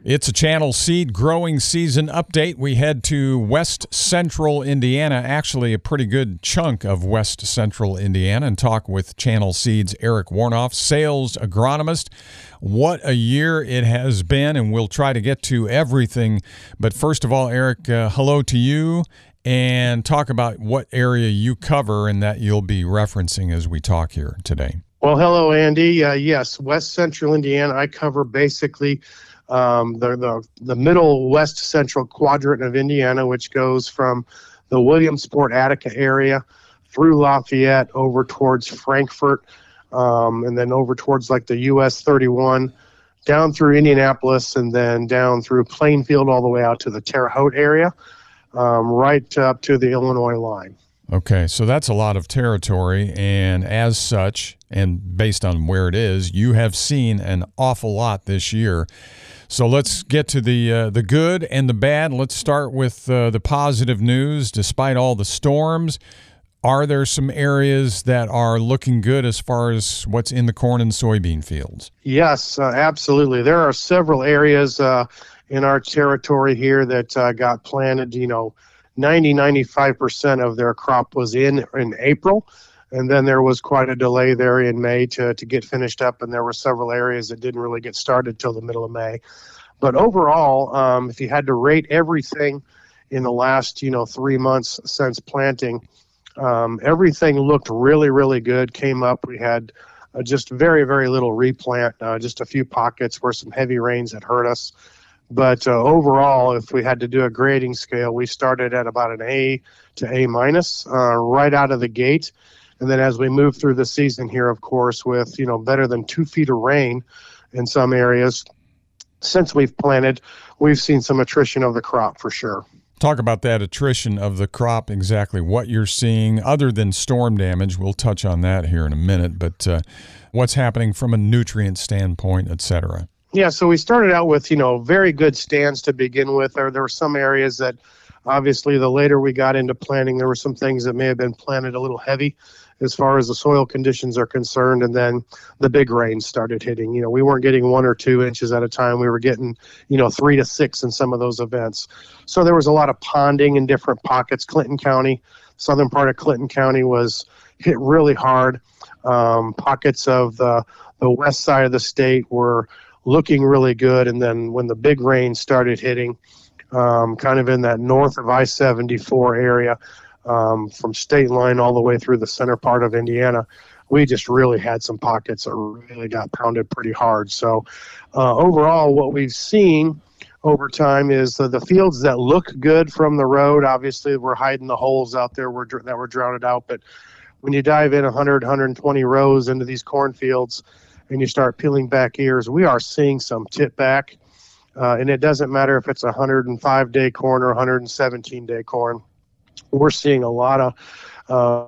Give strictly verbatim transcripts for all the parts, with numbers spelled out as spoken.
It's a Channel Seed growing season update. We head to West Central Indiana, actually a pretty good chunk of West Central Indiana, and talk with Channel Seed's Eric Warnoff, sales agronomist. What a year it has been, and we'll try to get to everything. But first of all, Eric, uh, hello to you, and talk about what area you cover and that you'll be referencing as we talk here today. Well, hello, Andy. Uh, yes, West Central Indiana. I cover basically Um, the, the the middle west central quadrant of Indiana, which goes from the Williamsport, Attica area through Lafayette over towards Frankfort, um, and then over towards like the U S thirty-one, down through Indianapolis, and then down through Plainfield all the way out to the Terre Haute area, um, right up to the Illinois line. Okay, so that's a lot of territory, and as such, and based on where it is, you have seen an awful lot this year. So let's get to the uh, the good and the bad. Let's start with uh, the positive news. Despite all the storms, are there some areas that are looking good as far as what's in the corn and soybean fields? Yes, uh, absolutely. There are several areas uh, in our territory here that uh, got planted. You know, ninety, ninety-five percent of their crop was in in April. And then there was quite a delay there in May to, to get finished up, and there were several areas that didn't really get started till the middle of May. But overall, um, if you had to rate everything in the last, you know, three months since planting, um, everything looked really, really good, came up. We had uh, just very, very little replant, uh, just a few pockets where some heavy rains had hurt us. But uh, overall, if we had to do a grading scale, we started at about an A to A minus uh, right out of the gate. And then as we move through the season here, of course, with, you know, better than two feet of rain in some areas, since we've planted, we've seen some attrition of the crop for sure. Talk about that attrition of the crop, exactly what you're seeing other than storm damage. We'll touch on that here in a minute, but uh, what's happening from a nutrient standpoint, et cetera. Yeah, so we started out with, you know, very good stands to begin with. There, there were some areas that obviously the later we got into planting, there were some things that may have been planted a little heavy as far as the soil conditions are concerned, and then the big rains started hitting. You know, we weren't getting one or two inches at a time. We were getting, you know, three to six in some of those events. So there was a lot of ponding in different pockets. Clinton County, southern part of Clinton County was hit really hard. Um, pockets of the, the west side of the state were looking really good, and then when the big rain started hitting, um, kind of in that north of I seventy-four area, Um, from state line all the way through the center part of Indiana, we just really had some pockets that really got pounded pretty hard. So uh, overall, what we've seen over time is uh, the fields that look good from the road, obviously we're hiding the holes out there were, that were drowned out. But when you dive in one hundred, one hundred twenty rows into these cornfields and you start peeling back ears, we are seeing some tip back. Uh, and it doesn't matter if it's a one hundred five day corn or one hundred seventeen day corn. We're seeing a lot of uh,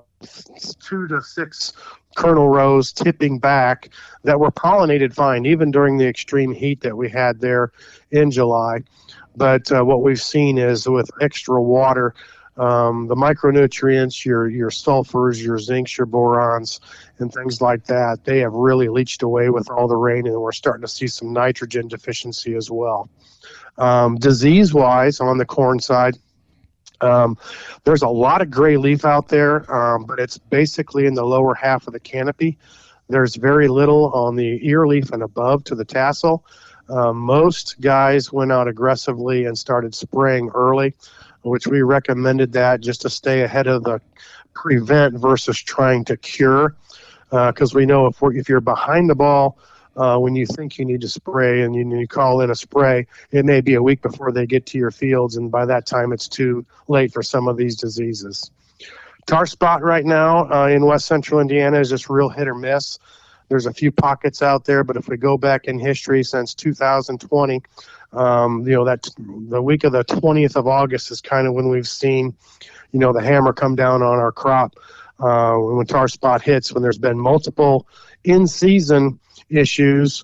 two to six kernel rows tipping back that were pollinated fine, even during the extreme heat that we had there in July. But uh, what we've seen is with extra water, um, the micronutrients, your your sulfurs, your zincs, your borons, and things like that, they have really leached away with all the rain, and we're starting to see some nitrogen deficiency as well. Um, disease-wise, on the corn side, Um, there's a lot of gray leaf out there, um, but it's basically in the lower half of the canopy. There's very little on the ear leaf and above to the tassel. Um, most guys went out aggressively and started spraying early, which we recommended that just to stay ahead of the prevent versus trying to cure, because uh, we know if, we're, if you're behind the ball, Uh, when you think you need to spray and you, you call in a spray, it may be a week before they get to your fields, and by that time it's too late for some of these diseases. Tar spot right now uh, in West Central Indiana is just real hit or miss. There's a few pockets out there, but if we go back in history since two thousand twenty, um, you know, that the week of the twentieth of August is kind of when we've seen, you know, the hammer come down on our crop uh, when tar spot hits, when there's been multiple in-season issues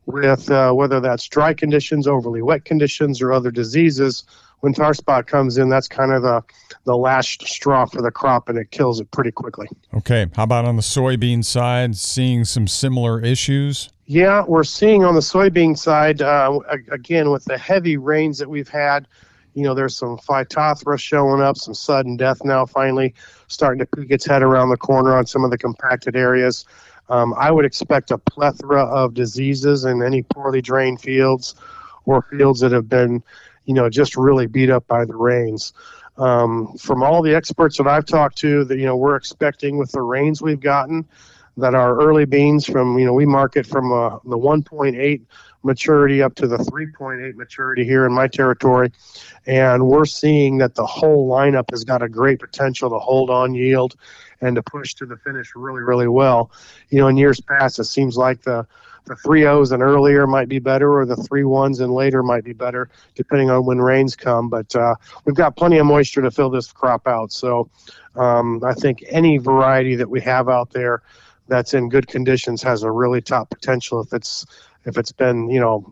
with uh, whether that's dry conditions, overly wet conditions, or other diseases. When tar spot comes in, that's kind of the, the last straw for the crop, and it kills it pretty quickly. Okay. How about on the soybean side, seeing some similar issues? Yeah, we're seeing on the soybean side, uh, again, with the heavy rains that we've had, you know, there's some Phytophthora showing up, some sudden death now finally starting to peek its head around the corner on some of the compacted areas. Um, I would expect a plethora of diseases in any poorly drained fields or fields that have been, you know, just really beat up by the rains. Um, from all the experts that I've talked to, that, you know, we're expecting with the rains we've gotten, that our early beans from, you know, we market from uh, the one point eight maturity up to the three point eight maturity here in my territory. And we're seeing that the whole lineup has got a great potential to hold on yield and to push to the finish really, really well. You know, in years past, it seems like the, the three O's and earlier might be better, or the three ones and later might be better, depending on when rains come. But uh, we've got plenty of moisture to fill this crop out. So um, I think any variety that we have out there that's in good conditions has a really top potential if it's if it's been, you know,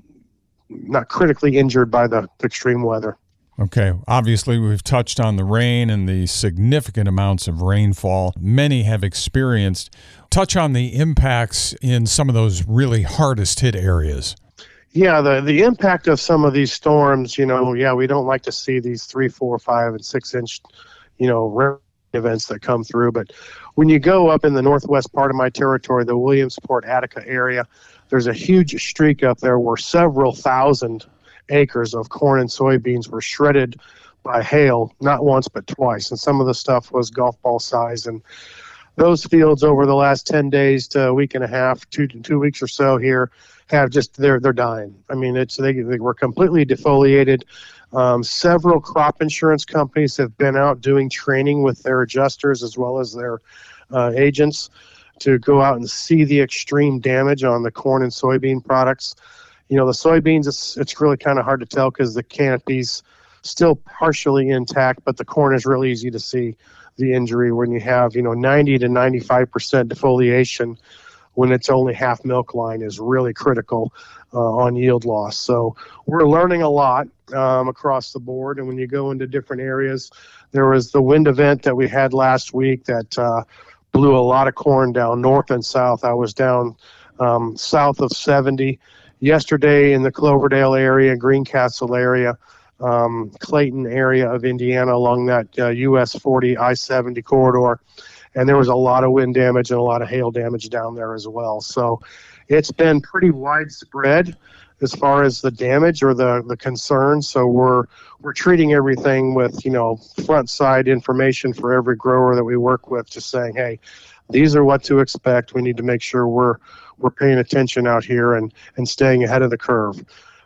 not critically injured by the, the extreme weather. Okay. Obviously, we've touched on the rain and the significant amounts of rainfall many have experienced. Touch on the impacts in some of those really hardest hit areas. Yeah, the, the impact of some of these storms, you know, yeah, we don't like to see these three, four, five, and six inch, you know, rain events that come through. But when you go up in the northwest part of my territory, the Williamsport, Attica area, there's a huge streak up there where several thousand acres of corn and soybeans were shredded by hail, not once but twice. And some of the stuff was golf ball size. And those fields over the last ten days to a week and a half, two two weeks or so here, have just they're they're dying. I mean, it's they, they were completely defoliated. Um, several crop insurance companies have been out doing training with their adjusters as well as their uh, agents to go out and see the extreme damage on the corn and soybean products. You know, the soybeans, it's, it's really kind of hard to tell because the canopy's still partially intact, but the corn is really easy to see the injury when you have, you know, ninety to ninety-five percent defoliation when it's only half milk line is really critical uh, on yield loss. So we're learning a lot um, across the board. And when you go into different areas, there was the wind event that we had last week that uh, blew a lot of corn down north and south. I was down um, south of seventy yesterday in the Cloverdale area, Greencastle area, um, Clayton area of Indiana along that uh, U S forty I seventy corridor. And there was a lot of wind damage and a lot of hail damage down there as well. So it's been pretty widespread as far as the damage or the, the concern. So we're we're treating everything with, you know, front side information for every grower that we work with, just saying, hey, these are what to expect. We need to make sure we're we're paying attention out here and, and staying ahead of the curve.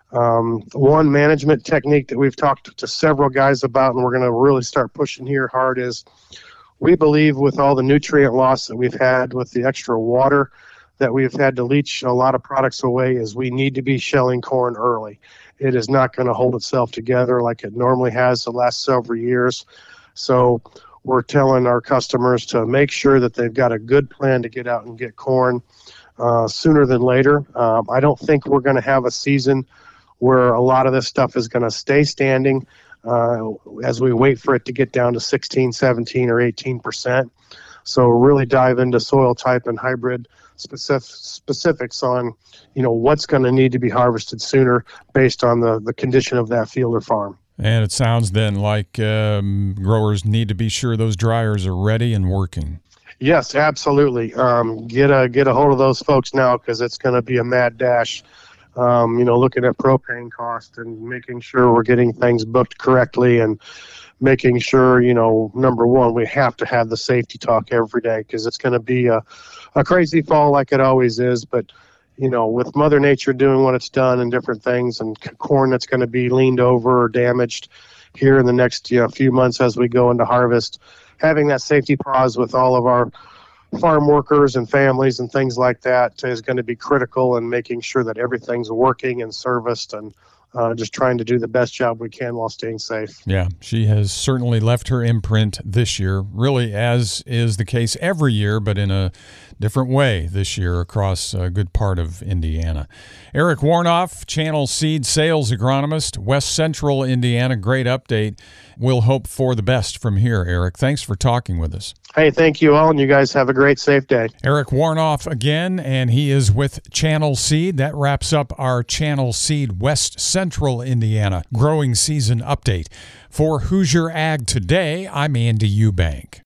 Um, one management technique that we've talked to several guys about, and we're going to really start pushing here hard, is we believe with all the nutrient loss that we've had with the extra water that we've had to leach a lot of products away, is we need to be shelling corn early. It is not going to hold itself together like it normally has the last several years. So we're telling our customers to make sure that they've got a good plan to get out and get corn uh, sooner than later. Um, I don't think we're going to have a season where a lot of this stuff is going to stay standing uh, as we wait for it to get down to sixteen, seventeen, or eighteen percent. So really dive into soil type and hybrid specific, specifics on, you know, what's going to need to be harvested sooner based on the, the condition of that field or farm. And it sounds then like um, growers need to be sure those dryers are ready and working. Yes, absolutely. Um, get a get a hold of those folks now, because it's going to be a mad dash. Um, you know, looking at propane cost and making sure we're getting things booked correctly, and making sure, you know, number one, we have to have the safety talk every day, because it's going to be a, a crazy fall like it always is. But, you know, with Mother Nature doing what it's done and different things, and corn that's going to be leaned over or damaged here in the next, you know, few months as we go into harvest, having that safety pause with all of our farm workers and families and things like that is going to be critical, and making sure that everything's working and serviced and uh, just trying to do the best job we can while staying safe. Yeah, she has certainly left her imprint this year, really, as is the case every year, but in a different way this year across a good part of Indiana. Eric Warnoff, Channel Seed sales agronomist, West Central Indiana. Great update. We'll hope for the best from here, Eric. Thanks for talking with us. Hey, thank you all, and you guys have a great, safe day. Eric Warnoff again, and he is with Channel Seed. That wraps up our Channel Seed West Central Indiana growing season update. For Hoosier Ag Today, I'm Andy Eubank.